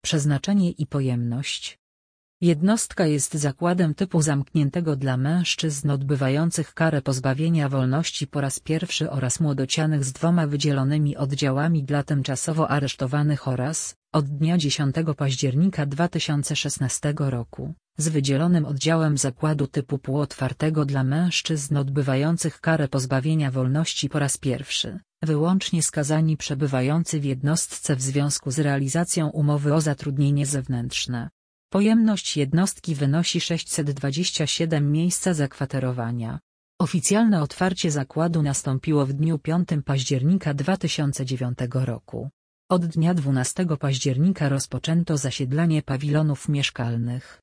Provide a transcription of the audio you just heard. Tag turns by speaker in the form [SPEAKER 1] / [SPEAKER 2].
[SPEAKER 1] Przeznaczenie i pojemność. Jednostka jest zakładem typu zamkniętego dla mężczyzn odbywających karę pozbawienia wolności po raz pierwszy oraz młodocianych z 2 wydzielonymi oddziałami dla tymczasowo aresztowanych oraz, od dnia 10 października 2016 roku, z wydzielonym oddziałem zakładu typu półotwartego dla mężczyzn odbywających karę pozbawienia wolności po raz pierwszy, wyłącznie skazani przebywający w jednostce w związku z realizacją umowy o zatrudnienie zewnętrzne. Pojemność jednostki wynosi 627 miejsca zakwaterowania. Oficjalne otwarcie zakładu nastąpiło w dniu 5 października 2009 roku. Od dnia 12 października rozpoczęto zasiedlanie pawilonów mieszkalnych.